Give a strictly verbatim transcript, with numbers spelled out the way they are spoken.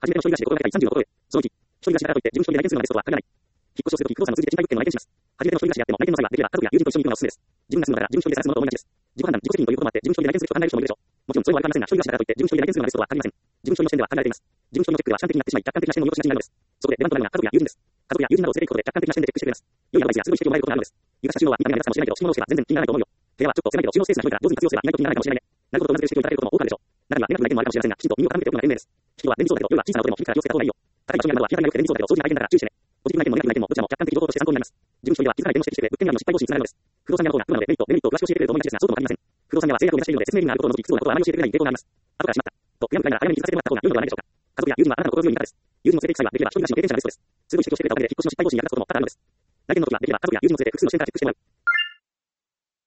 初めての一人暮らしで心がけたいさんじゅうのところへ。そのいち、一人暮らしだからといって事務所に来店するのがベストとは限らない。引っ越しをするとき不動産を通じて賃貸物件を内見します。初めての一人暮らしであっても内見の際はできれば家族や友人と一緒に行くのがおすすめです。自分が住むのなら事務所で探すものと同じです。自己判断、自己責任ということもあって、事務所に内見する人を考える人もいるでしょう。もちろんそれもありかねませんが、一人暮らしだからといって事務所に内見するのがベストとは限りません。事務所の視点では考えられています。事務所のチェックでは主観的になってしまい、客観的な視点を見落としがちになるのです。そこで出番となるのが家族や友人です。家族や友人などを連れて行くことで客観的な視点でチェックしてくれます。良いアドバイスやすぐに指摘をもらえることがあるのです。床下収納は見た目が目立つかもしれないけど、収納しては全然気にならないと思うよ。部屋はちょっと狭いけど収納スペースが広いから上手に活用すれば意外と気にならないかもしれないね。なるほどとうなずける指摘をいただけることも多くあるでしょう。中には寝なくない点もあるかもしれませんが、きちんと耳を傾けておくのが賢明です。人は便利そうだけど、夜は小さな音でも響くから気をつけた方がいいよ。高い場所にある窓は日当たりが良くて便利そうだけど、掃除が大変だから注意してね。ポジティブな意見もネガティブな意見もどちらも客観的情報として参考になります。事務所には気づかない点を指摘してくれ、物件選びの失敗防止につながるのです。不動産屋の方がプロなのでメリット、デメリットを詳しく教えてくれると思いがちですが、そうとも限りません。不動産屋は制約を満たしているので説明義務があることを除き、不都合なことはあまり教えてくれない傾向があります。後からしまった。と、悔やむくらいなら早めに気づかせてもらった方が良いのではないでしょうか。家族や友人はあなたの心強い味方です。友人を連れて行く際はできれば一人暮らしの経験者がベストです。すぐに指摘をしてくれたおかげで引っ越しの失敗防止に役立つことも多々あるのです。来店の時はできれば家族や友人を連れて複数の視点からチェックしてもらう。